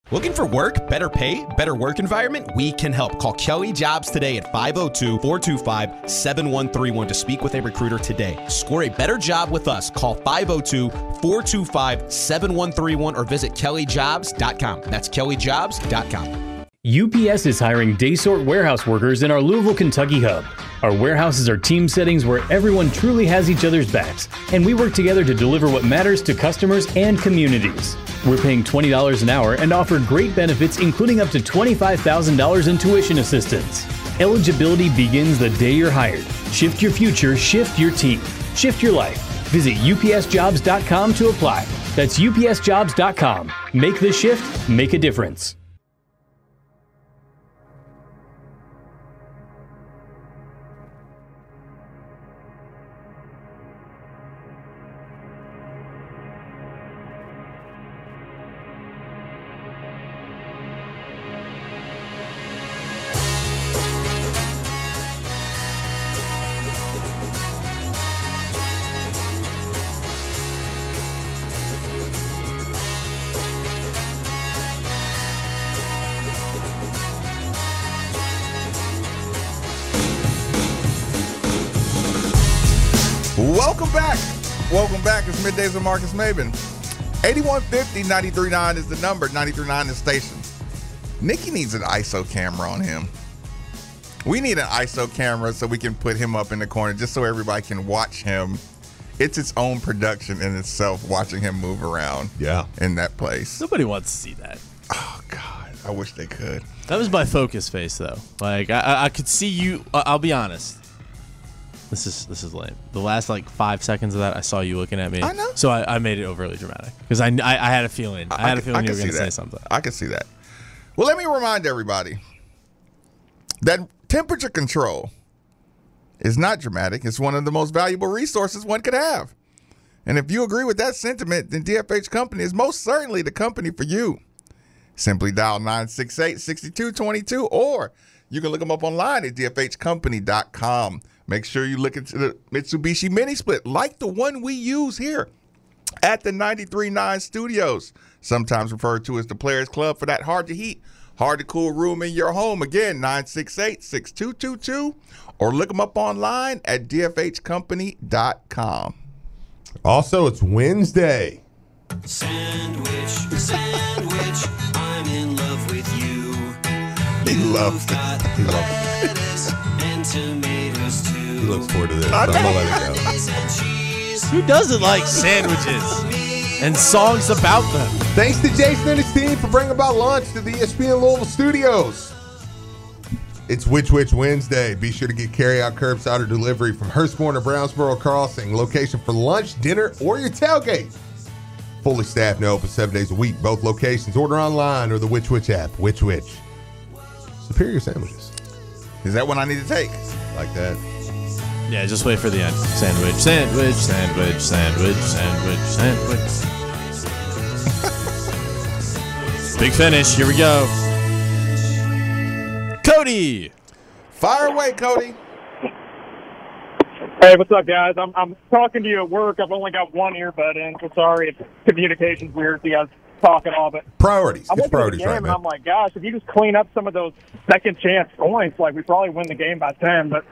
Looking for work, better pay, better work environment? We can help. Call Kelly Jobs today at 502-425-7131 to speak with a recruiter today. Score a better job with us. Call 502-425-7131 or visit kellyjobs.com. That's kellyjobs.com. UPS is hiring day sort warehouse workers in our Louisville, Kentucky hub. Our warehouses are team settings where everyone truly has each other's backs, and we work together to deliver what matters to customers and communities. We're paying $20 an hour and offer great benefits, including up to $25,000 in tuition assistance. Eligibility begins the day you're hired. Shift your future, shift your team, shift your life. Visit upsjobs.com to apply. That's upsjobs.com. Make the shift, make a difference. Welcome back. It's Middays with Marcus Maben. 8150-939 is the number. 939 is station. Nikki needs an ISO camera on him. We need an ISO camera so we can put him up in the corner just so everybody can watch him. It's its own production in itself, watching him move around in that place. Nobody wants to see that. Oh, God. I wish they could. That was my focus face, though. Like, I could see you. I'll be honest. This is lame. The last 5 seconds of that, I saw you looking at me. I know. So I made it overly dramatic because I had a feeling. I had a feeling you were going to say something. I could see that. Well, let me remind everybody that temperature control is not dramatic. It's one of the most valuable resources one could have. And if you agree with that sentiment, then DFH Company is most certainly the company for you. Simply dial 968-6222, or you can look them up online at dfhcompany.com. Make sure you look into the Mitsubishi Mini Split, like the one we use here at the 93.9 Studios, sometimes referred to as the Players Club, for that hard-to-heat, hard-to-cool room in your home. Again, 968-6222, or look them up online at dfhcompany.com. Also, it's Wednesday. Sandwich, I'm in love with you. He loves it. He loves it. Lettuce and tomatoes too. He looks forward to this. I'm going to let it go. Who doesn't like sandwiches and songs about them? Thanks to Jason and his team for bringing about lunch to the ESPN Louisville studios. It's Which Wednesday. Be sure to get carry-out curbside or delivery from Hurst Corner, Brownsboro Crossing. Location for lunch, dinner, or your tailgate. Fully staffed and open 7 days a week. Both locations. Order online or the Which app. Which. Superior sandwiches. Is that one I need to take? Like that. Yeah, just wait for the end. Sandwich, sandwich, sandwich, sandwich, sandwich, sandwich. Big finish. Here we go. Cody. Fire away, Cody. Hey, what's up, guys? I'm talking to you at work. I've only got one earbud in, so sorry if communication's weird. So you guys talk at all, but priorities. I'm It's priorities, right, and man? I'm like, gosh, if you just clean up some of those second chance points, we probably win the game by 10. But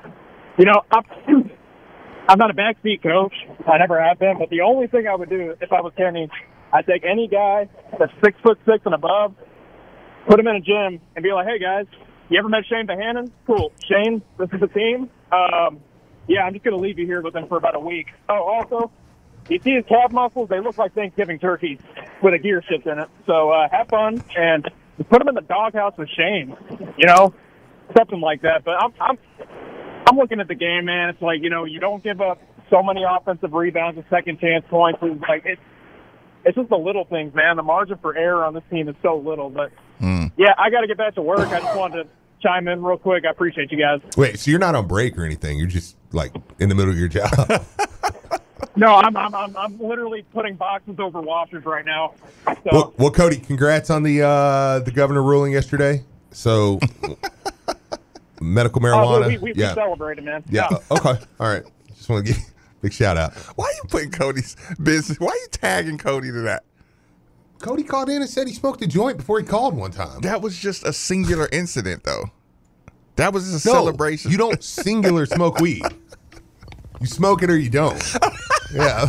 I'm not a backseat coach. I never have been. But the only thing I would do if I was Kenny, I'd take any guy that's 6'6" and above, put him in a gym, and be like, hey guys, you ever met Shane Bohannon? Cool, Shane, this is the team. Yeah, I'm just going to leave you here with him for about a week. Oh, also, you see his calf muscles? They look like Thanksgiving turkeys with a gear shift in it. So have fun and just put him in the doghouse with Shane. Something like that. But I'm looking at the game, man. It's like, you don't give up so many offensive rebounds and second chance points. It's just the little things, man. The margin for error on this team is so little. But yeah, I got to get back to work. I just wanted to chime in real quick. I appreciate you guys. Wait, so you're not on break or anything? You're just in the middle of your job? No, I'm literally putting boxes over washers right now. So. Well, Cody, congrats on the governor ruling yesterday. So medical marijuana. We celebrated, man. Yeah. Okay. All right. Just want to give you a big shout out. Why are you putting Cody's business? Why are you tagging Cody to that? Cody called in and said he smoked a joint before he called one time. That was just a singular incident, though. That was just a No, celebration. You don't singular smoke weed. You smoke it or you don't. Yeah.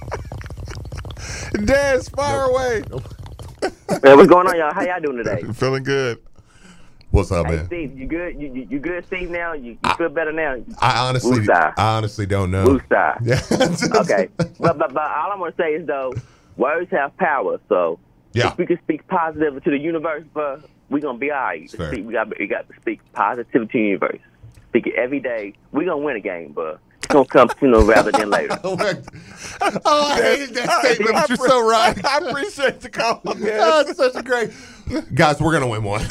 Daz, fire away. Hey, what's going on, y'all? How y'all doing today? Feeling good. What's up, Hey, man? Steve, you good? You good, Steve? Now you feel better now? I honestly don't know. Blue star. Yeah. Okay, but all I'm gonna say is though, words have power. So Yeah. if we can speak positive to the universe, but we're gonna be all right. Fair. We got to speak positivity to the universe. Speak it every day. We're gonna win a game, but it's gonna come sooner rather than later. Oh, I hated that statement, but you're so right. I appreciate the call. Oh, it's such a great. Guys, we're gonna win one.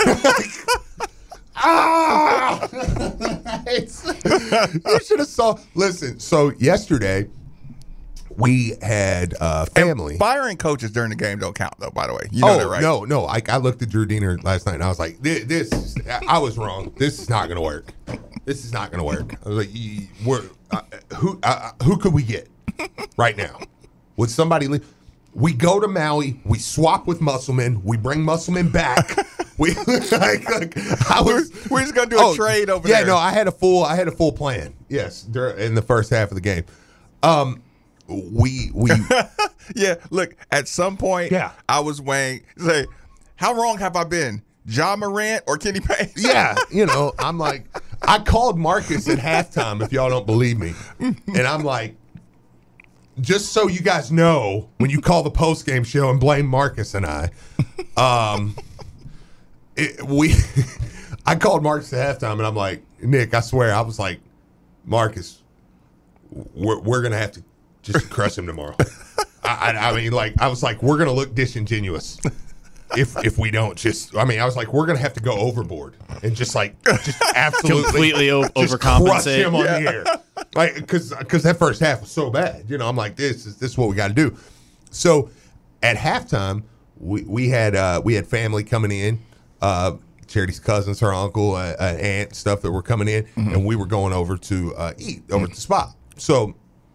You should have saw. Listen, so yesterday we had family. Firing coaches during the game don't count, though, by the way. You know that, right? No. I looked at Drew Diener last night and I was like, this I was wrong. This is not gonna work. This is not gonna work. I was like, who could we get right now? Would somebody leave? We go to Maui. We swap with Musselman. We bring Musselman back. We're just gonna do a trade over there. Yeah, no, I had a full plan. Yes, in the first half of the game. We Yeah, look, at some point, Yeah. I was weighing, say, how wrong have I been? John Morant or Kenny Payne? yeah, I'm like, I called Marcus at halftime, if y'all don't believe me, and I'm like, just so you guys know, when you call the post-game show and blame Marcus and I called Marcus at halftime and I'm like, Nick, I swear, I was like, Marcus, we're gonna have to just crush him tomorrow. I mean, like, I was like, we're gonna look disingenuous if we don't I was like, we're gonna have to go overboard and just absolutely Completely just overcompensate. crush him on the air, like, because that first half was so bad. I'm like, this is what we got to do. So at halftime, we had family coming in, Charity's cousins, her uncle, aunt, stuff that were coming in, and we were going over to eat over at the spot. So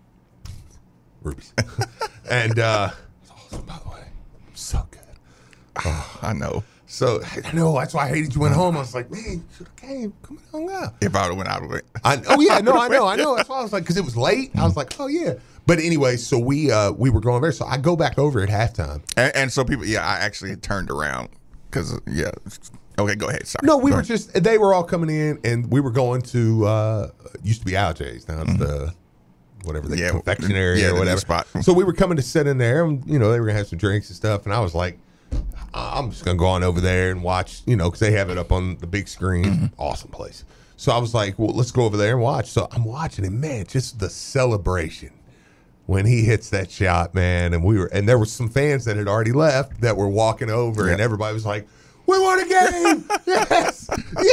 Ruby's and awesome, by the way, so good. I know. So I know that's why I hated you went home. I was like, man, you should have came. Come on, hung out. If I would have went out of it. I know. That's why I was like, because it was late. I was like, oh yeah. But anyway, so we were going there. So I go back over at halftime. And so people, I actually had turned around because, Okay, go ahead. Sorry. No, they were all coming in, and we were going to, used to be Algae's. Now it's the, whatever, the confectionery or whatever. Spot. So we were coming to sit in there, and, they were going to have some drinks and stuff. And I was like, I'm just going to go on over there and watch, because they have it up on the big screen. Awesome place. So I was like, well, let's go over there and watch. So I'm watching, and man, just the celebration when he hits that shot, man. And there were some fans that had already left that were walking over, and everybody was like, we won a game. Yes.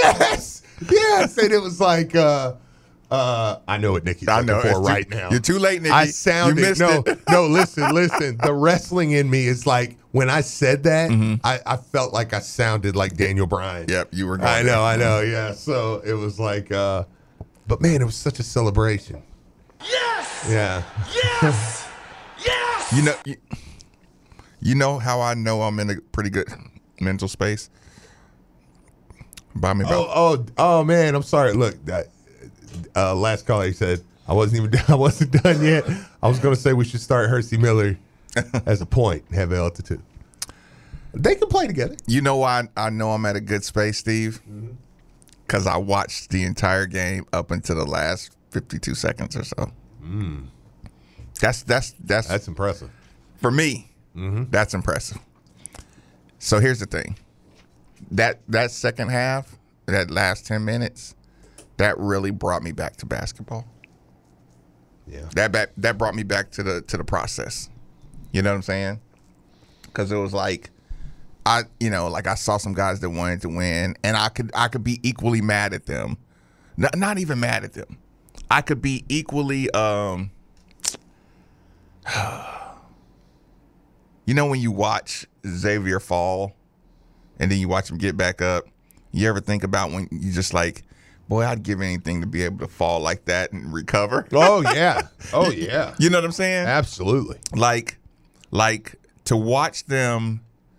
And it was like, I know what Nikki's looking for right now. You're too late, Nikki. I sounded, no, listen. The wrestling in me is like, when I said that, I felt like I sounded like Daniel Bryan. Yep, you were going I know, yeah. So it was like, but man, it was such a celebration. Yes! Yeah. Yes! Yes! You know how I know I'm in a pretty good mental space? Buy me about. Oh man, I'm sorry. Look, that last caller, he said I wasn't done yet. I was going to say we should start Hersey Miller as a point and have altitude. They can play together. You know why I know I'm at a good space, Steve? Because I watched the entire game up until the last 52 seconds or so. That's impressive for me. That's impressive. So here's the thing: that second half, that last 10 minutes, that really brought me back to basketball. Yeah, that brought me back to the process. You know what I'm saying? Because it was like, I saw some guys that wanted to win, and I could be equally mad at them. Not even mad at them. I could be equally, when you watch Xavier fall, and then you watch him get back up, you ever think about when you just like, boy, I'd give anything to be able to fall like that and recover. Oh yeah. You know what I'm saying? Absolutely. Like to watch them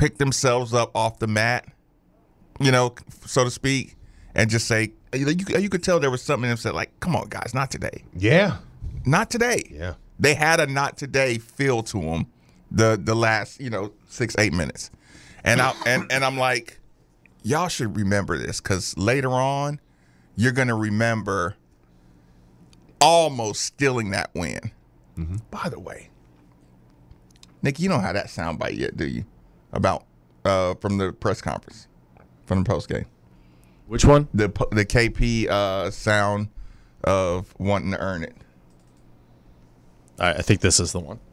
pick themselves up off the mat, so to speak, and just say, you could tell there was something in them said, like, come on, guys, not today. Yeah. Not today. Yeah. They had a not today feel to them the last, 6-8 minutes. And I'm like, y'all should remember this, because later on, you're going to remember almost stealing that win. Mm-hmm. By the way, Nick, you don't have that soundbite yet, do you? About from the press conference, from the post game. Which one? The KP sound of wanting to earn it. All right, I think this is the one.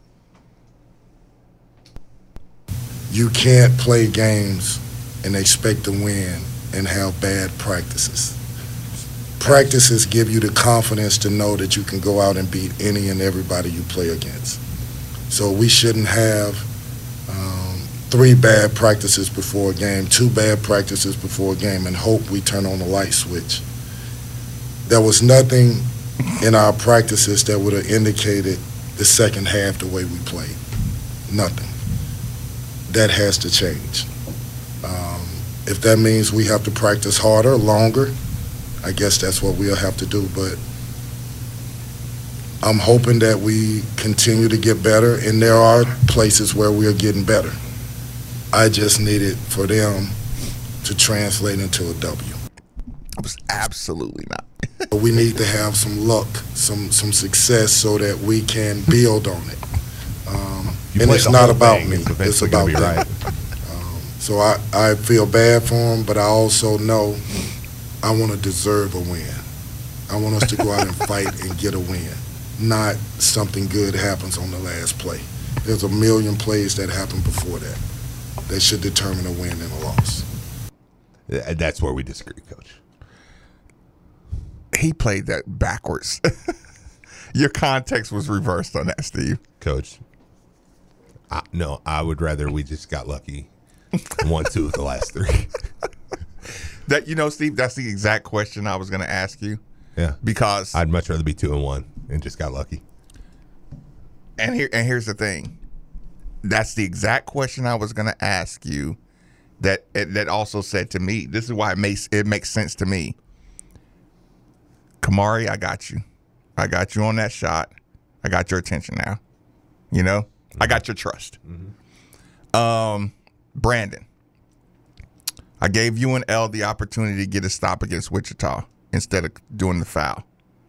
You can't play games and expect to win and have bad practices. Practices give you the confidence to know that you can go out and beat any and everybody you play against. So we shouldn't have 3 bad practices before a game, 2 bad practices before a game, and hope we turn on the light switch. There was nothing in our practices that would have indicated the second half the way we played. Nothing. That has to change. If that means we have to practice harder, longer, I guess that's what we'll have to do. But I'm hoping that we continue to get better, and there are places where we are getting better. I just need it for them to translate into a W. It was absolutely not. We need to have some luck, some success, so that we can build on it. And it's not about me. It's about them. Right. So I feel bad for them, but I also know I want to deserve a win. I want us to go out and fight and get a win, not something good happens on the last play. There's a million plays that happen before that should determine a win and a loss. That's where we disagree, Coach. He played that backwards. Your context was reversed on that, Steve. Coach, no, I would rather we just got lucky and won 2 of the last 3. That Steve, that's the exact question I was going to ask you. Yeah, because I'd much rather be 2-1 and just got lucky. And here's the thing. That's the exact question I was going to ask you. That also said to me, this is why it makes sense to me. Kamari, I got you. I got you on that shot. I got your attention now. I got your trust. Mm-hmm. Brandon, I gave you and L the opportunity to get a stop against Wichita instead of doing the foul.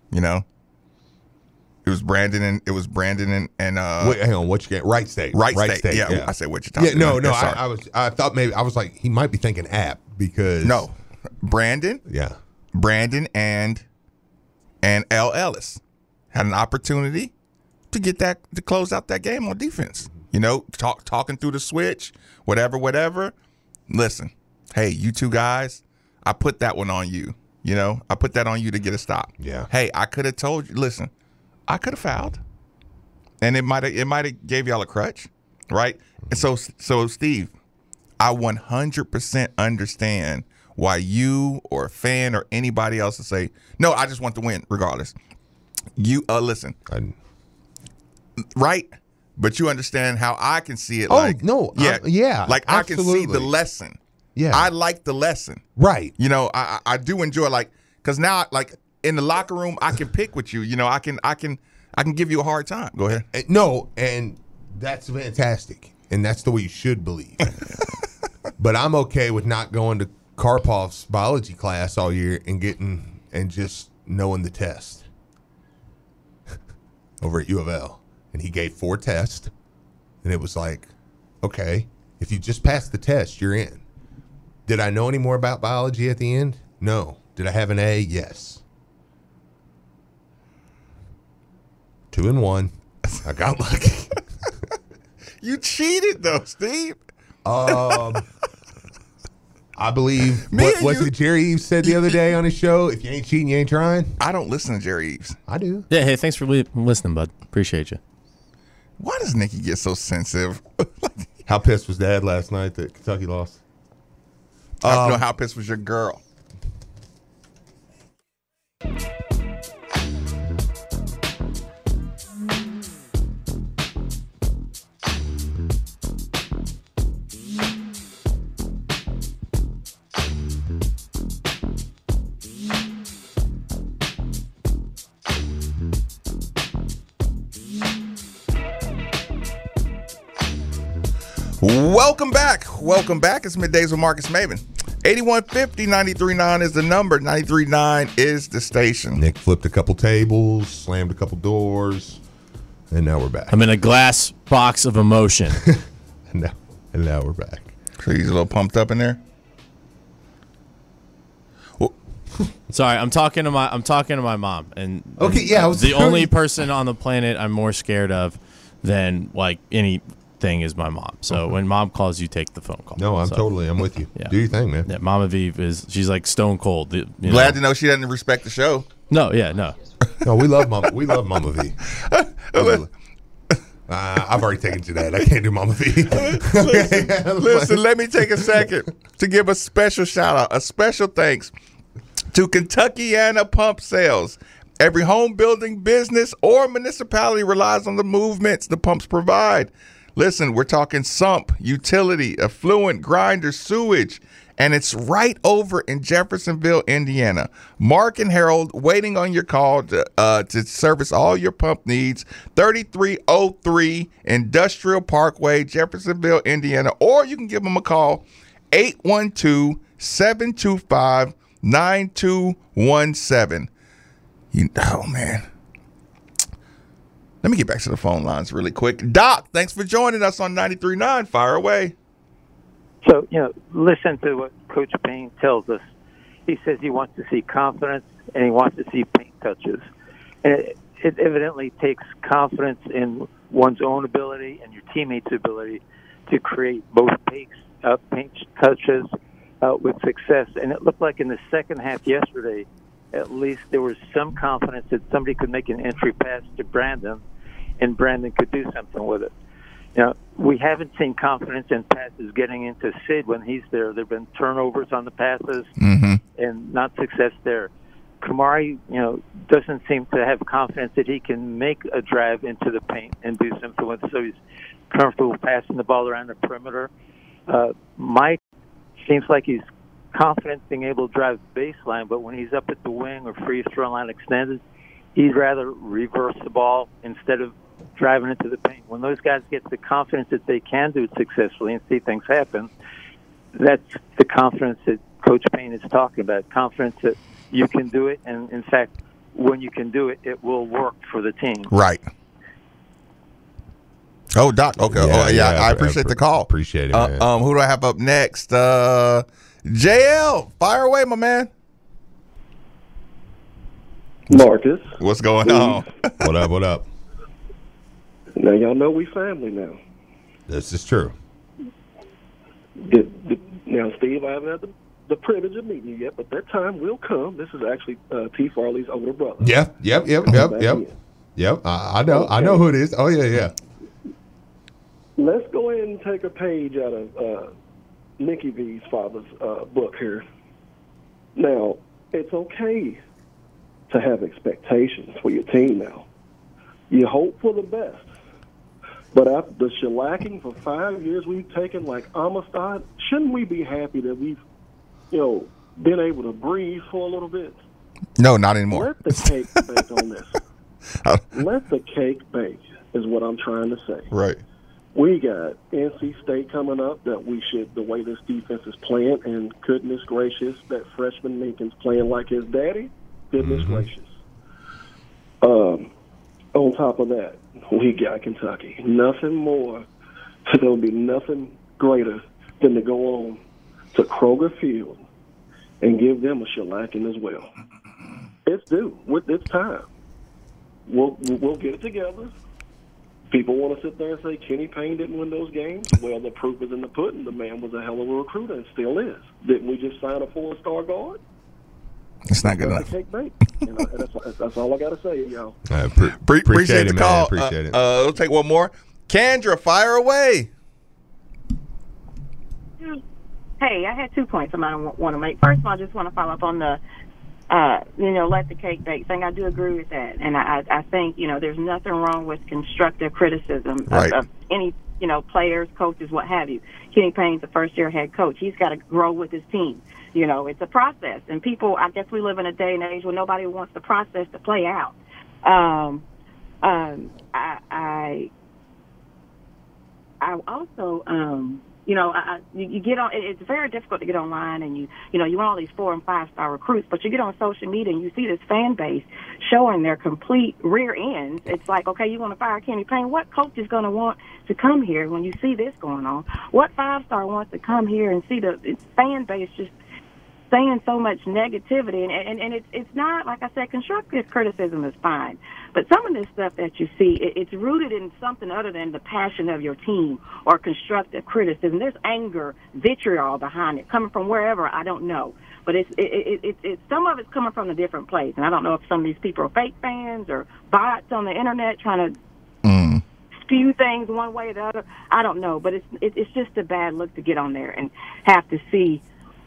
It was Brandon and Wait, hang on, which game? Wright State. Wright State. Yeah, I said Wichita. Yeah, no. I thought maybe I was like, he might be thinking App because no, Brandon. Yeah, Brandon and L. Ellis had an opportunity to close out that game on defense. Talking through the switch, whatever. Listen, hey, you 2 guys, I put that one on you. I put that on you to get a stop. Yeah. Hey, I could have told you. Listen, I could have fouled, and it might have gave y'all a crutch, right? And so Steve, I 100% understand why you or a fan or anybody else would say, no, I just want to win regardless. You listen, right? But you understand how I can see it. Like like I can see the lesson. Yeah, I like the lesson. Right. I do enjoy because now in the locker room I can pick with you. I can give you a hard time. Go ahead. No, and that's fantastic, and that's the way you should believe. But I'm okay with not going to Karpov's biology class all year and just knowing the test over at U of L. And he gave 4 tests, and it was like, okay, if you just pass the test, you're in. Did I know any more about biology at the end? No. Did I have an A? Yes. 2-1. I got lucky. You cheated though, Steve. I believe what did Jerry Eves said the other day on his show? If you ain't cheating, you ain't trying. I don't listen to Jerry Eves. I do. Yeah. Hey, thanks for listening, bud. Appreciate you. Why does Nikki get so sensitive? How pissed was Dad last night that Kentucky lost? How pissed was your girl? Welcome back. Welcome back. It's Middays with Marcus Maven. 8150 93.9 is the number. 93.9 is the station. Nick flipped a couple tables, slammed a couple doors, and now we're back. I'm in a glass box of emotion. and now we're back. So he's a little pumped up in there. Sorry, I'm talking to my mom, and okay, yeah, the only person on the planet I'm more scared of than like anything is my mom. So when mom calls, you take the phone call. No, I'm with you. Yeah. Do your thing, man. Yeah, Mama V she's like stone cold. Glad to know she doesn't respect the show. No. No, we love Mama. We love Mama V. I've already taken to that. I can't do Mama V. Listen, let me take a second to give a special shout out, a special thanks to Kentuckiana Pump Sales. Every home building business or municipality relies on the movements the pumps provide. Listen, we're talking sump, utility, effluent, grinder, sewage, and it's right over in Jeffersonville, Indiana. Mark and Harold waiting on your call to service all your pump needs. 3303 Industrial Parkway, Jeffersonville, Indiana. Or you can give them a call, 812-725-9217. Oh, man. Let me get back to the phone lines really quick. Doc, thanks for joining us on 93.9. Fire away. So, listen to what Coach Payne tells us. He says he wants to see confidence and he wants to see paint touches. And it evidently takes confidence in one's own ability and your teammates' ability to create both paint touches with success. And it looked like in the second half yesterday, at least there was some confidence that somebody could make an entry pass to Brandon and Brandon could do something with it. We haven't seen confidence in passes getting into Sid when he's there. There have been turnovers on the passes and not success there. Kamari, doesn't seem to have confidence that he can make a drive into the paint and do something with it, so he's comfortable passing the ball around the perimeter. Mike seems like he's confident being able to drive baseline, but when he's up at the wing or free throw line extended, he'd rather reverse the ball instead of driving into the paint. When those guys get the confidence that they can do it successfully and see things happen, that's the confidence that Coach Payne is talking about, confidence that you can do it, and in fact, when you can do it, it will work for the team. Right. Oh, Doc. Okay. I appreciate the call. Appreciate it, man. Who do I have up next? JL, fire away, my man. Marcus. What's going on? What up? Now, y'all know we family now. This is true. Now, Steve, I haven't had the privilege of meeting you yet, but that time will come. This is actually T. Farley's older brother. Yep. I know. Okay. I know who it is. Oh, yeah. Let's go ahead and take a page out of Nicky V's father's book here. Now, it's okay to have expectations for your team now. You hope for the best. But after the shellacking for 5 years we've taken like Amistad, shouldn't we be happy that we've, been able to breathe for a little bit? No, not anymore. Let the cake bake on this. Let the cake bake is what I'm trying to say. Right. We got NC State coming up that we should, the way this defense is playing, and goodness gracious, that freshman Lincoln's playing like his daddy. Goodness gracious. On top of that, we got Kentucky. Nothing more. There'll be nothing greater than to go on to Kroger Field and give them a shellacking as well. It's due. It's time. We'll get it together. People want to sit there and say Kenny Payne didn't win those games. Well, the proof is in the pudding. The man was a hell of a recruiter and still is. Didn't we just sign a 4-star guard? It's not good enough. That's all I got to say, y'all. Appreciate the call. Appreciate it. We'll take one more. Kendra, fire away. Hey, I had 2 points I want to make. First of all, I just want to follow up on the, let the cake bake thing. I do agree with that. And I think, there's nothing wrong with constructive criticism of any, players, coaches, what have you. Kenny Payne's a first-year head coach. He's got to grow with his team. It's a process. And people, I guess we live in a day and age where nobody wants the process to play out. I also, You get on. It's very difficult to get online, and you want all these 4- and 5-star recruits, but you get on social media and you see this fan base showing their complete rear ends. It's like, okay, you want to fire Kenny Payne? What coach is going to want to come here when you see this going on? What 5-star wants to come here and see the fan base just saying so much negativity? And it's not, like I said, constructive criticism is fine. But some of this stuff that you see, it's rooted in something other than the passion of your team or constructive criticism. There's anger, vitriol behind it, coming from wherever, I don't know. But it's some of it's coming from a different place. And I don't know if some of these people are fake fans or bots on the internet trying to spew things one way or the other. I don't know. But it's just a bad look to get on there and have to see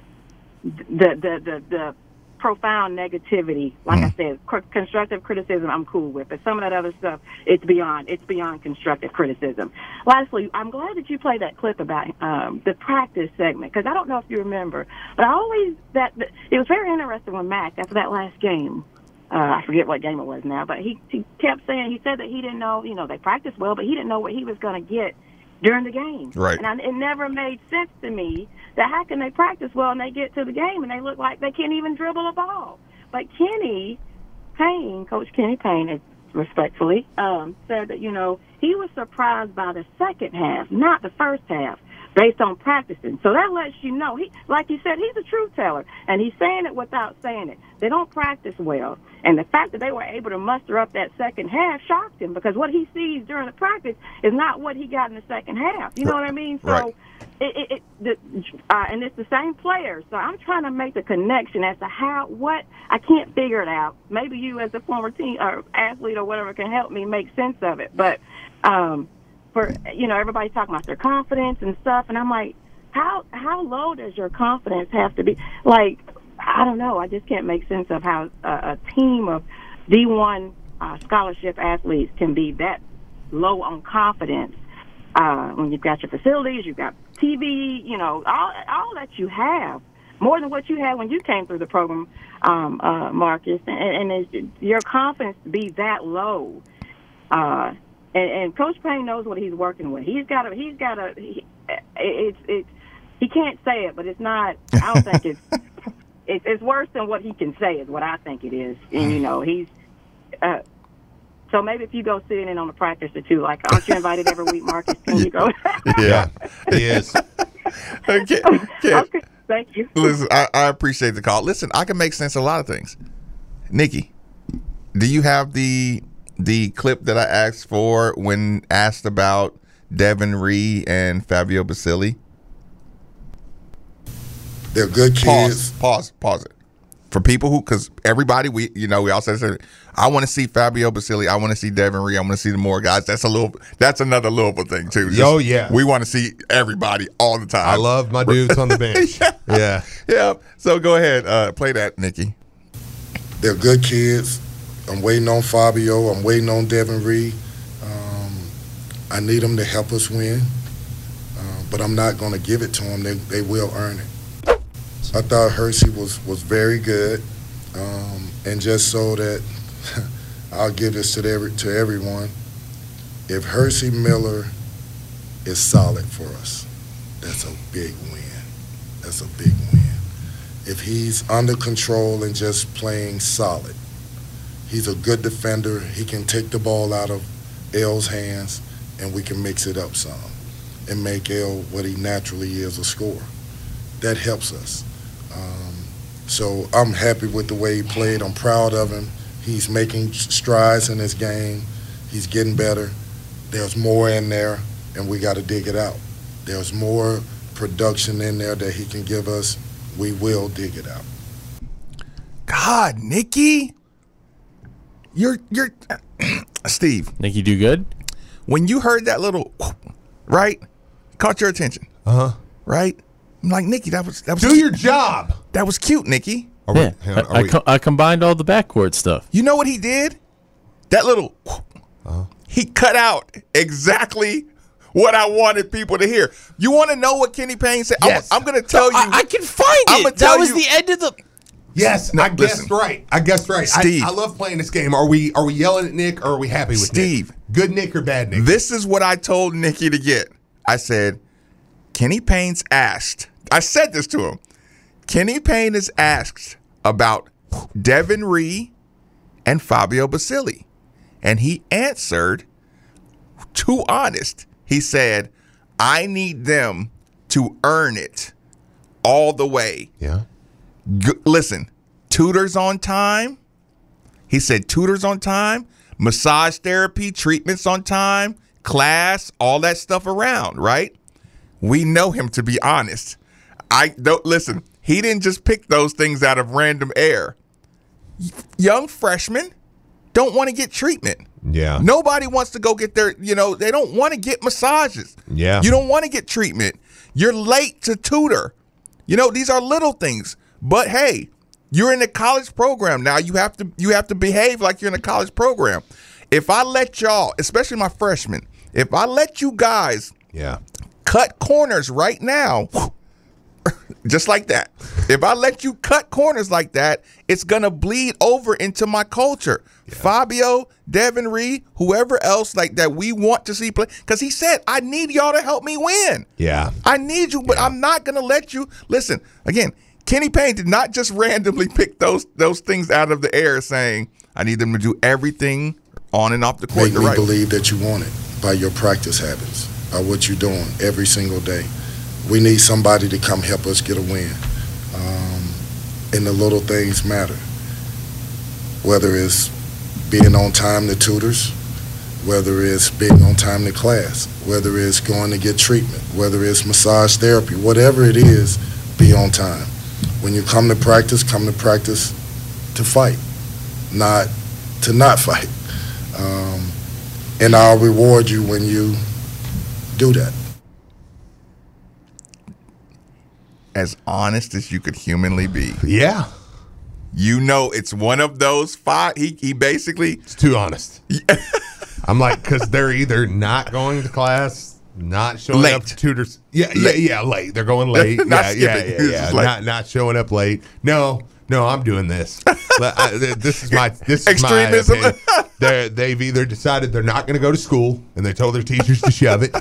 the profound negativity. Like I said, constructive criticism I'm cool with, but some of that other stuff, it's beyond constructive criticism. Lastly, I'm glad that you played that clip about the practice segment, because I don't know if you remember, but it was very interesting when Mac, after that last game, I forget what game it was now, but he kept saying, he said that he didn't know, they practiced well, but he didn't know what he was going to get during the game. Right. And it never made sense to me that how can they practice well and they get to the game and they look like they can't even dribble a ball. But Kenny Payne, Coach Kenny Payne, respectfully, said that, he was surprised by the second half, not the first half, based on practicing. So that lets you know, like you said, he's a truth teller, and he's saying it without saying it. They don't practice well. And the fact that they were able to muster up that second half shocked him, because what he sees during the practice is not what he got in the second half. You know what I mean? So, right. And it's the same player. So I'm trying to make the connection as to I can't figure it out. Maybe you as a former team or athlete or whatever can help me make sense of it. But, everybody's talking about their confidence and stuff, and I'm like, how low does your confidence have to be? Like, I don't know. I just can't make sense of how a team of D1 scholarship athletes can be that low on confidence when you've got your facilities, you've got TV, all that you have, more than what you had when you came through the program, Marcus, and your confidence to be that low. And Coach Payne knows what he's working with. He can't say it, but it's not, I don't think it's worse than what he can say is what I think it is. And, he's, so maybe if you go sit in on the practice or two, like, aren't you invited every week, Marcus? Can you go? Yeah, he is. Okay. Thank you. Listen, I appreciate the call. Listen, I can make sense of a lot of things. Nikki, do you have the clip that I asked for when asked about Devin Ree and Fabio Basili? They're good kids. Pause it. For people because everybody, we all said, I want to see Fabio Basili. I want to see Devin Ree. I want to see the more guys. That's another Louisville thing too. Yeah. We want to see everybody all the time. I love my dudes on the bench. Yeah. So go ahead, play that, Nikki. They're good kids. I'm waiting on Fabio. I'm waiting on Devin Ree. I need them to help us win, but I'm not going to give it to them. They will earn it. I thought Hersey was very good, and just so that I'll give this to everyone. If Hersey Miller is solid for us, that's a big win. That's a big win. If he's under control and just playing solid, he's a good defender. He can take the ball out of L's hands, and we can mix it up some and make L what he naturally is, a scorer. That helps us. So I'm happy with the way he played. I'm proud of him. He's making strides in his game. He's getting better. There's more in there, and we got to dig it out. There's more production in there that he can give us. We will dig it out. God, Nikki, you're Steve. Think you do good? When you heard that little right, caught your attention. Right. I'm like, Nikki, that was do cute. Your job. That was cute, Nikki. I combined all the backcourt stuff. You know what he did? That little he cut out exactly what I wanted people to hear. You want to know what Kenny Payne said? Yes. I'm going to tell you. I can find it. That was the end of the. Yes, No, I guessed right. Steve. I love playing this game. Are we yelling at Nick, or are we happy with Steve? Nick? Good Nick or bad Nick? This is what I told Nikki to get. I said, Kenny Payne's asked, I said this to him, Kenny Payne is asked about Devin Ree and Fabio Basili. And he answered, too honest. He said, I need them to earn it all the way. Yeah. Listen, tutors on time. He said tutors on time, massage therapy, treatments on time, class, all that stuff around, right? We know him to be honest. Listen, he didn't just pick those things out of random air. Young freshmen don't want to get treatment. Yeah. Nobody wants to go get their, they don't want to get massages. Yeah. You don't want to get treatment. You're late to tutor. These are little things. But hey, you're in a college program now. You have to behave like you're in a college program. If I let y'all, especially my freshmen, if I let you guys cut corners right now, just like that. If I let you cut corners like that, it's going to bleed over into my culture. Yeah. Fabio, Devin Ree, whoever else like that we want to see play. Because he said, I need y'all to help me win. Yeah. I need you, but I'm not going to let you. Listen, again, Kenny Payne did not just randomly pick those things out of the air saying, I need them to do everything on and off the court. Make me believe that you want it by your practice habits, by what you're doing every single day. We need somebody to come help us get a win. And the little things matter. Whether it's being on time to tutors, whether it's being on time to class, whether it's going to get treatment, whether it's massage therapy, whatever it is, be on time. When you come to practice to fight, not to not fight. And I'll reward you when you do that. As honest as you could humanly be. Yeah. It's one of those five. He basically. It's too honest. I'm like, because they're either not going to class, not showing up to tutors. Late. They're going late. Not showing up late. No, I'm doing this. This is my extremism. They've either decided they're not going to go to school, and they told their teachers to shove it.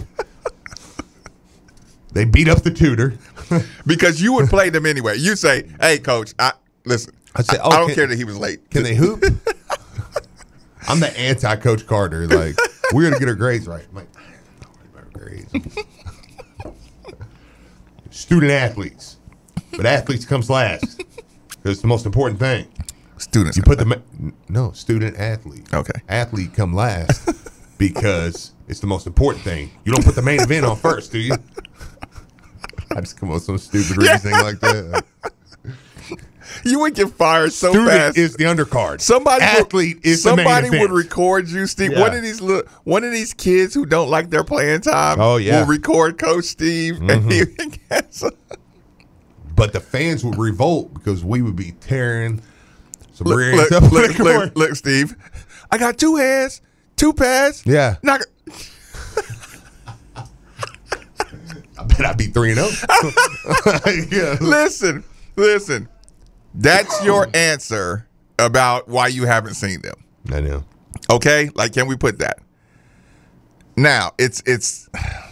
They beat up the tutor. Because you would play them anyway. You say, hey, coach, listen, I don't care that he was late. Can they hoop? I'm the anti-Coach Carter. Like, we're going to get our grades right. I'm like, I don't worry about our grades. Student athletes. But athletes comes last. It's the most important thing. Students. You put student athlete. Okay. Athlete come last because it's the most important thing. You don't put the main event on first, do you? I just come up with some stupid reasoning like that. You would get fired so Student fast. Is the undercard. Athlete is the main event. Somebody would record you, Steve. Yeah. One of these kids who don't like their playing time will record Coach Steve. Mm-hmm. And but the fans would revolt because we would be tearing some ribs up. Look, Steve. I got 2 hands, 2 pads. Yeah. I bet I'd be 3-0. Yeah. Listen. That's your answer about why you haven't seen them. I know. Okay? Like, can we put that? Now, it's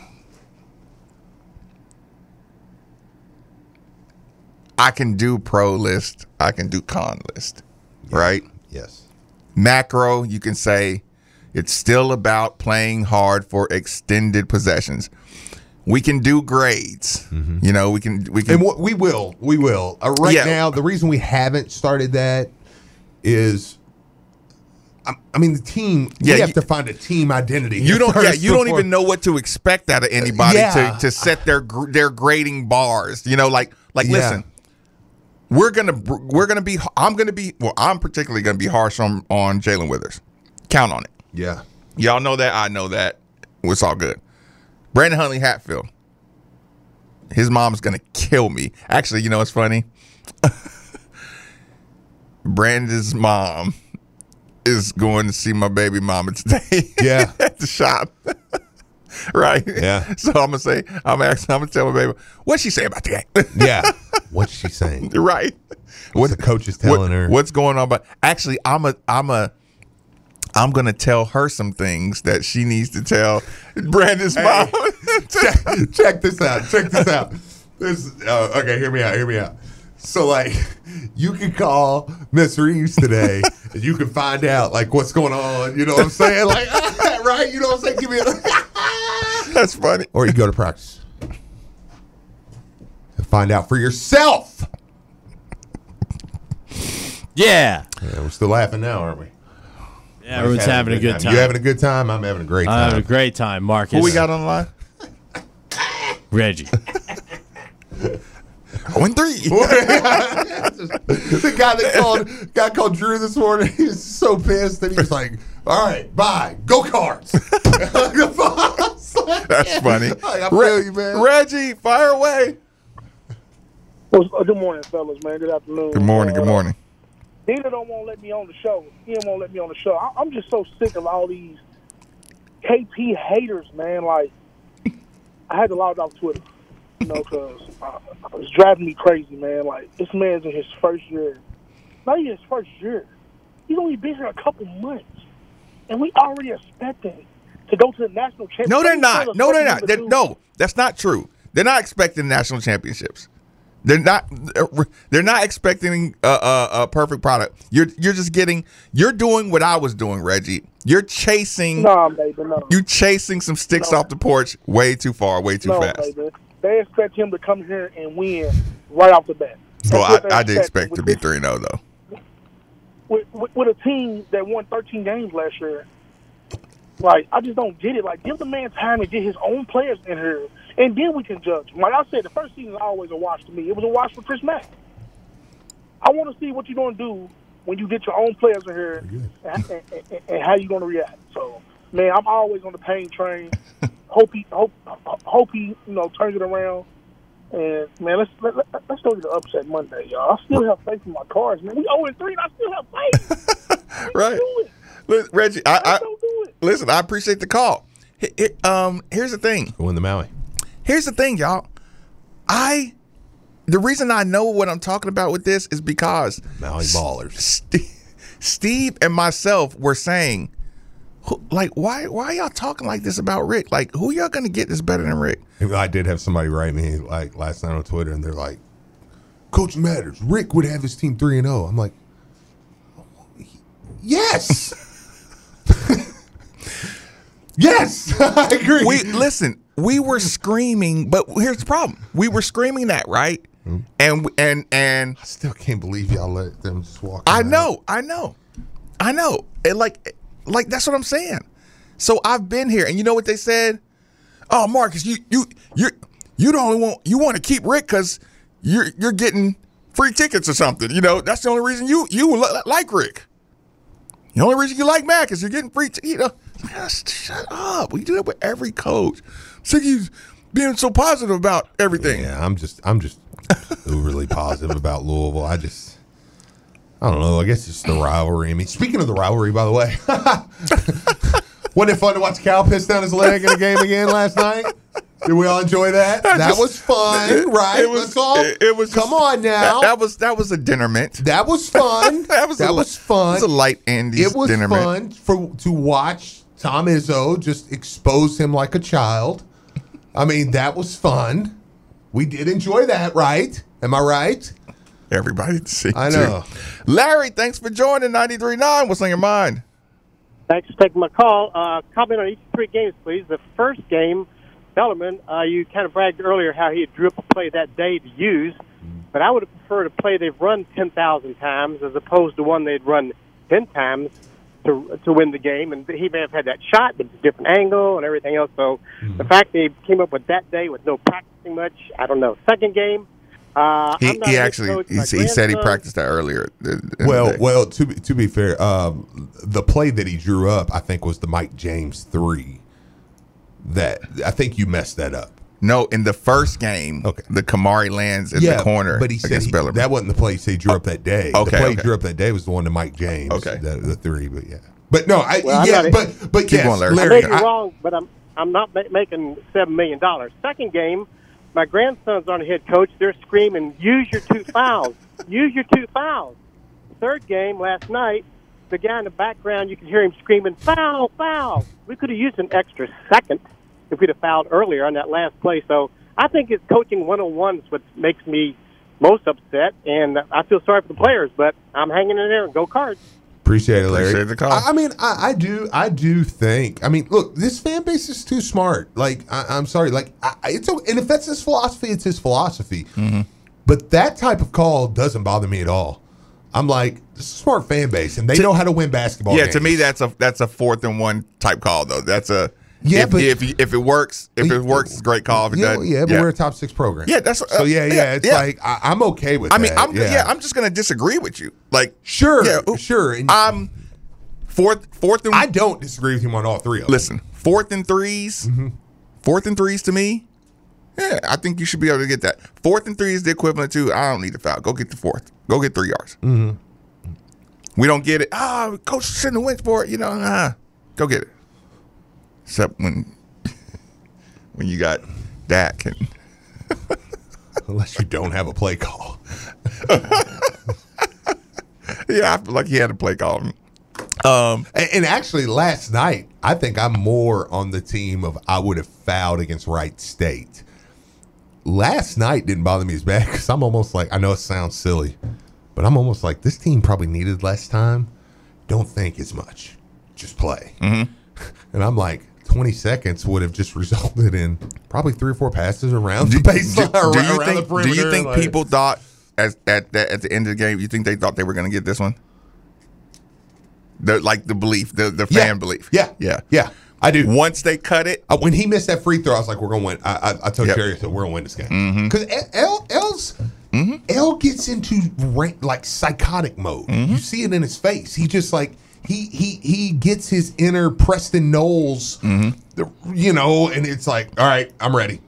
I can do pro list, I can do con list, right? Yes. Macro, you can say it's still about playing hard for extended possessions. We can do grades. Mm-hmm. We can. And we will. Now, the reason we haven't started that is, the team. We have to find a team identity. You don't even know what to expect out of anybody to set their grading bars. Listen, I'm particularly gonna be harsh on Jalen Withers. Count on it. Yeah. Y'all know that. I know that. It's all good. Brandon Huntley Hatfield. His mom's going to kill me. Actually, it's funny? Brandon's mom is going to see my baby mama today. Yeah. At the shop. Right? Yeah. So I'm going to tell my baby, what's she say about the game? Yeah. What's she saying? Right. What the coach is telling her. What's going on? But actually, I'm I'm going to tell her some things that she needs to tell Brandon's mom. Check this out. Okay, hear me out. So, like, you can call Miss Reeves today, and you can find out, like, what's going on. You know what I'm saying? Like, right? You know what I'm saying? Give me That's funny. Or you go to practice and find out for yourself. Yeah. We're still laughing now, aren't we? Yeah, everyone's having a good time. You having a good time? I'm having a great time. I'm having a great time, Marcus. Who we got on the line? Reggie. 0-3. The guy that called Drew this morning, he was so pissed that he was like, all right, bye. Go Cards. That's funny. I feel you, man. Reggie, fire away. Well, good morning, fellas, man. Good afternoon. Good morning. Dina don't want to let me on the show. He don't want to let me on the show. I'm just so sick of all these KP haters, man. Like, I had to log off Twitter, because it's driving me crazy, man. Like, this man's in his first year. Not even his first year. He's only been here a couple months. And we already expecting to go to the national championship. No, they're not. No, that's not true. They're not expecting national championships. They're not expecting a perfect product. You're doing what I was doing, Reggie. You're chasing. No, baby, no. You chasing some sticks off the porch way too far, way too fast. Baby. They expect him to come here and win right off the bat. Well, I did expect to be 3-0 though. With a team that won 13 games last year, like, I just don't get it. Like, give the man time to get his own players in here, and then we can judge. Like I said, the first season is always a wash to me. It was a wash for Chris Mack. I want to see what you're going to do when you get your own players in here and how you're going to react. So, man, I'm always on the pain train. Hope he turns it around. And, man, let's go to the upset Monday, y'all. I still have faith in my Cards, man. We 0-3, and I still have faith. Right. Listen, Reggie, listen, I appreciate the call. Here's the thing. Win the Maui. Here's the thing, y'all. The reason I know what I'm talking about with this is because Maui Ballers. Steve and myself were saying, like, why are y'all talking like this about Rick? Like, who y'all going to get that's better than Rick? I did have somebody write me like last night on Twitter, and they're like, "Coach matters. Rick would have his team 3-0." I'm like, yes, yes, I agree. We were screaming, but here's the problem: we were screaming that, right? Mm-hmm. And I still can't believe y'all let them just walk. I know. And like that's what I'm saying. So I've been here, and you know what they said? Oh, Marcus, you the only one you want to keep Rick because you're getting free tickets or something. That's the only reason you like Rick. The only reason you like Mac is you're getting free tickets. Shut up. We do that with every coach. So he's being so positive about everything. Yeah, I'm just overly positive about Louisville. I don't know. I guess it's the rivalry. I mean, speaking of the rivalry, by the way, wasn't it fun to watch Cal piss down his leg in a game again last night? Did we all enjoy that? That was fun, right? It was. Come on now. That was a dinner mint. That was fun. That was fun. It was a light Andy's dinner mint. It was fun to watch Tom Izzo just expose him like a child. I mean, that was fun. We did enjoy that, right? Am I right? Everybody see. I know. Larry, thanks for joining 93.9. What's on your mind? Thanks for taking my call. Comment on each three games, please. The first game, Bellarmine, you kind of bragged earlier how he drew up a play that day to use, but I would have preferred a play they've run 10,000 times as opposed to one they'd run 10 times to win the game. And he may have had that shot, but it's a different angle and everything else. So the fact they came up with that day with no practicing much, I don't know. Second game, he said he practiced that earlier. Well, to be fair, the play that he drew up, I think, was the Mike James 3. That I think you messed that up. No, in the first game, the Kamari lands in the corner. But he said that wasn't the play he drew up that day. Okay, the play he drew up that day was the one to Mike James. Okay, the 3. But yeah, but no, but keep going, Larry. I may be wrong, but I'm not making $7 million. Second game. My grandson's on the head coach. They're screaming, use your 2 fouls. Use your 2 fouls. Third game last night, the guy in the background, you can hear him screaming, foul, foul. We could have used an extra second if we'd have fouled earlier on that last play. So I think it's coaching 101 is what makes me most upset, and I feel sorry for the players, but I'm hanging in there and go Cards. Appreciate it, Larry. Appreciate the call. I mean, I do think. I mean, look, this fan base is too smart. Like, I'm sorry. Like, it's and if that's his philosophy, it's his philosophy. Mm-hmm. But that type of call doesn't bother me at all. I'm like, this is a smart fan base, and they know how to win basketball games. To me, that's a 4th and 1 type call, though. That's a if it works, it's a great call. If it doesn't, but we're a top 6 program. Yeah, that's so. It's like I'm okay with. I mean, that. I'm just gonna disagree with you. Like, sure. And I'm fourth and. I don't disagree with him on all three of them. Listen, 4th and 3s, 4th and 3s to me. Yeah, I think you should be able to get that. 4th and 3 is the equivalent to I don't need the foul. Go get the 4th. Go get 3 yards. Mm-hmm. We don't get it. Coach shouldn't have went for it. Go get it. Except when you got Dak and unless you don't have a play call. Yeah, I feel like he had a play call. And actually, last night, I think I'm more on the team of I would have fouled against Wright State. Last night didn't bother me as bad because I'm almost like, I know it sounds silly, but I'm almost like, this team probably needed less time. Don't think as much. Just play. Mm-hmm. And I'm like, 20 seconds would have just resulted in probably 3 or 4 passes around the baseline. Do you think people thought at the end of the game, you think they thought they were going to get this one? The belief, the fan belief. Yeah. I do. Once they cut it. When he missed that free throw, I was like, we're going to win. I told Terry, we're going to win this game. Because L gets into like psychotic mode. You see it in his face. He just like, he gets his inner Preston Knowles, and it's like, all right, I'm ready.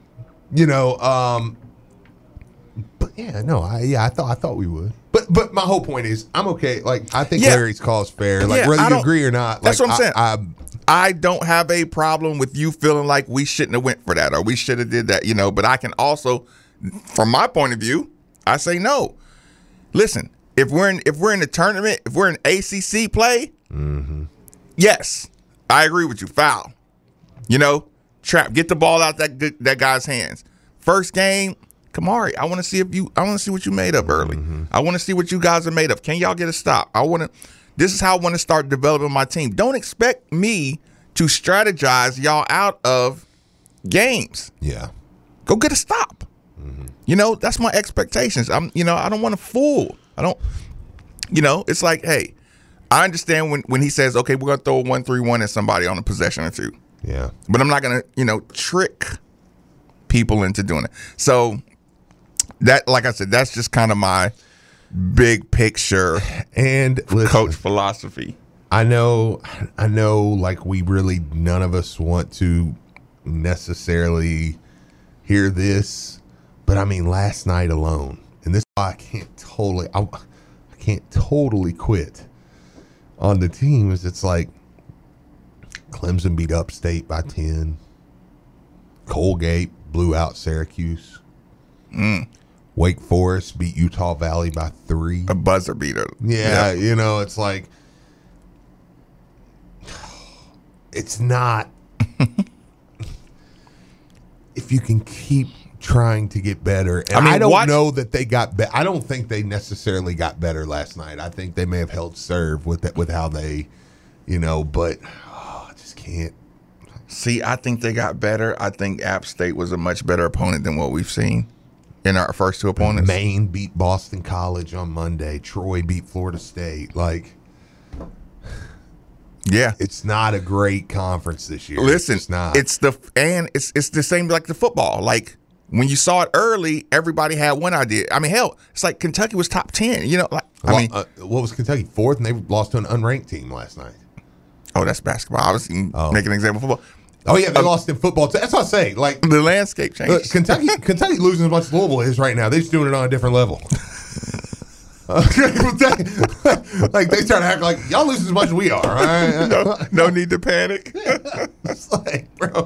But I thought we would. But my whole point is, I'm okay. Like, I think Larry's call is fair. Like, whether you agree or not. That's what I'm saying. I don't have a problem with you feeling like we shouldn't have went for that or we should have did that, But I can also, from my point of view, I say no. Listen, if we're in the tournament, if we're in ACC play, yes, I agree with you. Foul, trap, get the ball out that guy's hands. First game. Kamari, I want to see what you made up early. I want to see what you guys are made of. Can y'all get a stop? This is how I want to start developing my team. Don't expect me to strategize y'all out of games. Yeah. Go get a stop. That's my expectations. I don't want to fool. It's like, hey, I understand when he says, okay, we're going to throw a 1-3-1 at somebody on a possession or two. Yeah. But I'm not going to, trick people into doing it. So, that, like I said, that's just kind of my big picture and coach philosophy. I know, like none of us want to necessarily hear this, but I mean, last night alone, and this is why I can't totally quit on the team, is it's like Clemson beat Upstate by 10. Colgate blew out Syracuse. Wake Forest beat Utah Valley by 3. A buzzer beater. Yeah, it's like, it's not. If you can keep trying to get better, and I don't know that they got better. I don't think they necessarily got better last night. I think they may have held serve with how they, but I just can't. See, I think they got better. I think App State was a much better opponent than what we've seen in our first 2 opponents. Maine beat Boston College on Monday. Troy beat Florida State. Like, yeah, it's not a great conference this year. Listen, it's not. It's the same like the football. Like, when you saw it early, everybody had one idea. I mean, hell, it's like Kentucky was top 10. What was Kentucky? 4th, and they lost to an unranked team last night. Oh, that's basketball. I was making an example of football. Oh yeah, they lost in football. That's what I say. Like, the landscape changed. Kentucky losing as much as Louisville is right now. They're just doing it on a different level. Like, they try to act like y'all losing as much as we are. All right? No need to panic. It's like, bro.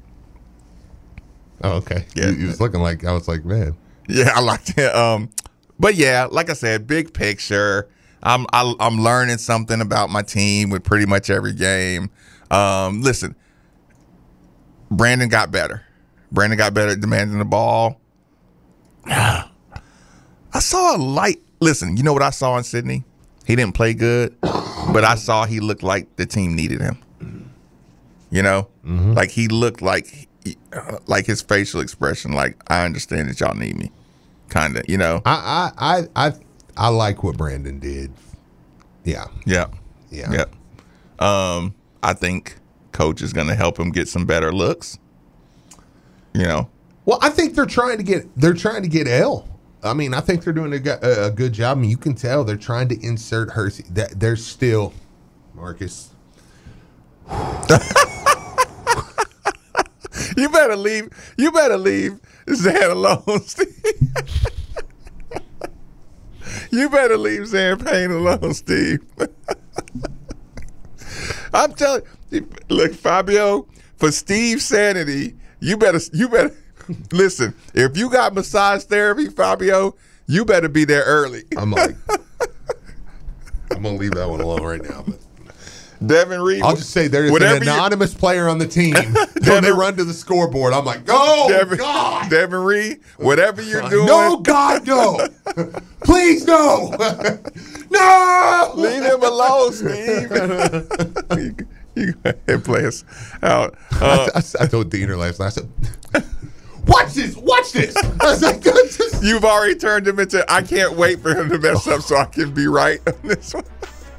Oh, okay. Yeah, he was looking like, I was like, man. Yeah, I liked it. But yeah, like I said, big picture, I'm learning something about my team with pretty much every game. Listen, Brandon got better. Brandon got better at demanding the ball. I saw a light. Listen, you know what I saw in Sydney? He didn't play good, but I saw he looked like the team needed him. You know, like he looked like his facial expression, like I understand that y'all need me, kind of. You know, I like what Brandon did. Yeah. I think coach is going to help him get some better looks. You know. Well, I think they're trying to get L. I mean, I think they're doing a good job. I mean, you can tell they're trying to insert Hersey. That they're still, Marcus. You better leave Zan alone, Steve. You better leave Zan Payne alone, Steve. I'm telling you, look, Fabio, for Steve's sanity, you better listen. If you got massage therapy, Fabio, you better be there early. I'm gonna leave that one alone right now. But Devin Reed. I'll just say there is an anonymous player on the team. When they run to the scoreboard, I'm like, "Oh God, Devin Reed, whatever you're doing, no, God, no, please, no, no, leave him alone, Steve." You go ahead and play us out. I told Diener last night. I said, Watch this. I was like, you've already turned him into. I can't wait for him to mess up so I can be right on this one.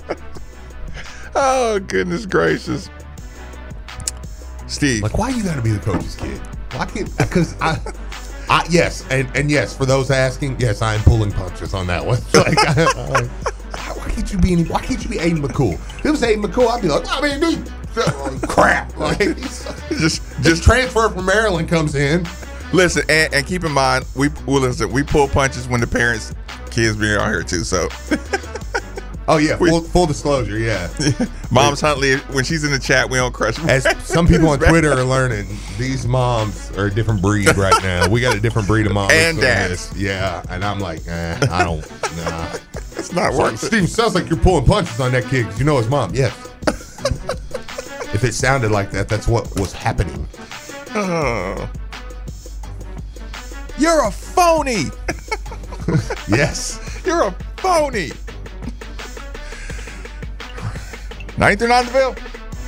Oh, goodness gracious. Steve. Like, why you got to be the coach's kid? Why can't, because yes, and yes, for those asking, yes, I am pulling punches on that one. Like, why can't you be Aiden McCool? If it was Aiden McCool, I'd be like, I mean, dude, crap. Like, just transfer from Maryland comes in. Listen, and keep in mind, we pull punches when the kids be out here too, so. Oh, yeah, full disclosure, yeah. Mom's Huntley, when she's in the chat, we don't crush. As some people on Twitter are learning, these moms are a different breed right now. We got a different breed of moms. And dads. Yeah, and I'm like, I don't, nah. It's not working. Steve, sounds like you're pulling punches on that kid because you know his mom. Yes. If it sounded like that, that's what was happening. Oh. You're a phony. Yes. You're a phony. 9th Deville.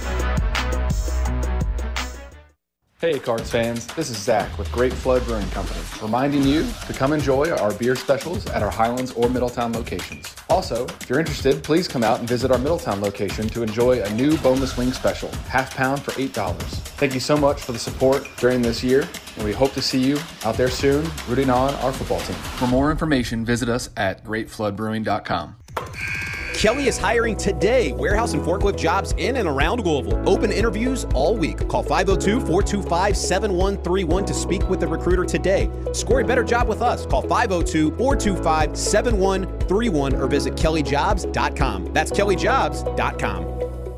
Hey Cards fans, this is Zach with Great Flood Brewing Company, reminding you to come enjoy our beer specials at our Highlands or Middletown locations. Also, if you're interested, please come out and visit our Middletown location to enjoy a new boneless wing special, half pound for $8. Thank you so much for the support during this year, and we hope to see you out there soon rooting on our football team. For more information, visit us at greatfloodbrewing.com. Kelly is hiring today. Warehouse and forklift jobs in and around Louisville. Open interviews all week. Call 502-425-7131 to speak with the recruiter today. Score a better job with us. Call 502-425-7131 or visit kellyjobs.com. That's kellyjobs.com.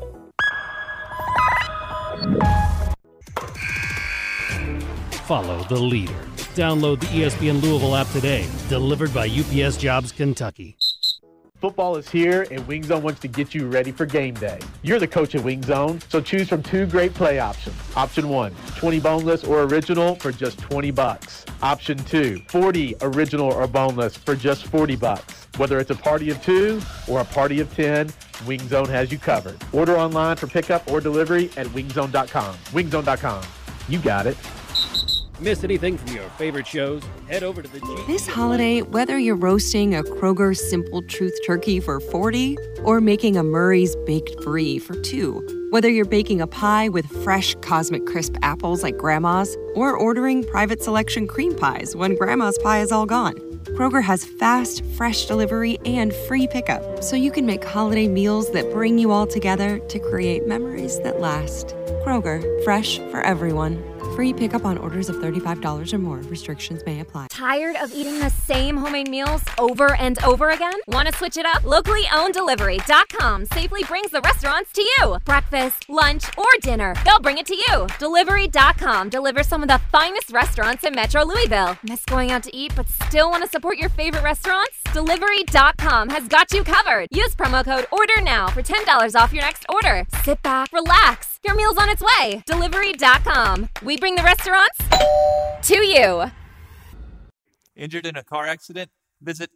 Follow the leader. Download the ESPN Louisville app today. Delivered by UPS Jobs Kentucky. Football is here, and Wing Zone wants to get you ready for game day. You're the coach at Wing Zone, so choose from two great play options. Option 1, 20 boneless or original for just $20. Option 2, 40 original or boneless for just $40. Whether it's a party of 2 or a party of 10, Wing Zone has you covered. Order online for pickup or delivery at wingzone.com. Wingzone.com. You got it. Miss anything from your favorite shows? Head over to the This holiday, whether you're roasting a Kroger Simple Truth turkey for $40 or making a Murray's Baked Brie for $2, whether you're baking a pie with fresh Cosmic Crisp apples like Grandma's or ordering private selection cream pies when Grandma's pie is all gone, Kroger has fast, fresh delivery and free pickup, so you can make holiday meals that bring you all together to create memories that last. Kroger, fresh for everyone. Free pickup on orders of $35 or more. Restrictions may apply. Tired of eating the same homemade meals over and over again? Want to switch it up? Locally owned Delivery.com safely brings the restaurants to you. Breakfast, lunch, or dinner, they'll bring it to you. Delivery.com delivers some of the finest restaurants in Metro Louisville. Miss going out to eat but still want to support your favorite restaurants? Delivery.com has got you covered. Use promo code ORDERNOW for $10 off your next order. Sit back, relax. Your meal's on its way. Delivery.com. We bring the restaurants to you. Injured in a car accident? Visit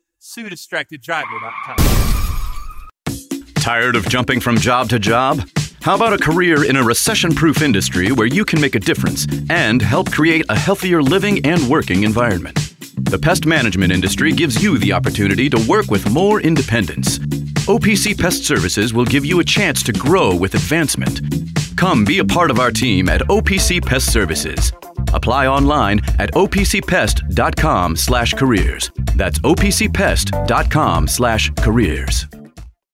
SueDistractedDriver.com. Tired of jumping from job to job? How about a career in a recession-proof industry where you can make a difference and help create a healthier living and working environment? The pest management industry gives you the opportunity to work with more independence. OPC Pest Services will give you a chance to grow with advancement. Come be a part of our team at OPC Pest Services. Apply online at opcpest.com/careers. That's opcpest.com/careers.